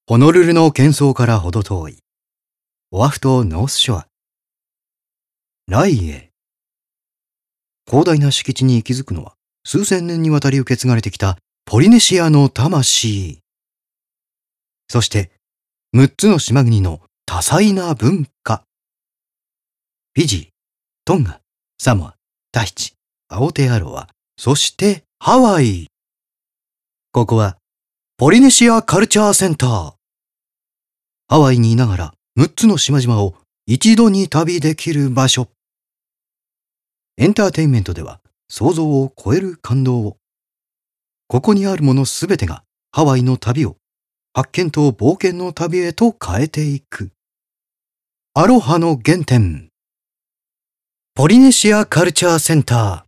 ホノルルの喧騒からほど遠い、オアフ島ノースショア。ライエ。広大な敷地に息づくのは、数千年にわたり受け継がれてきたポリネシアの魂。そして、6つの島国の多彩な文化。フィジー、トンガ、サモア、タヒチ、アオテアロア、そしてハワイ。ここは、ポリネシアカルチャーセンター。ハワイにいながら6つの島々を一度に旅できる場所。エンターテインメントでは想像を超える感動を。ここにあるものすべてがハワイの旅を発見と冒険の旅へと変えていく。アロハの原点。ポリネシアカルチャーセンター。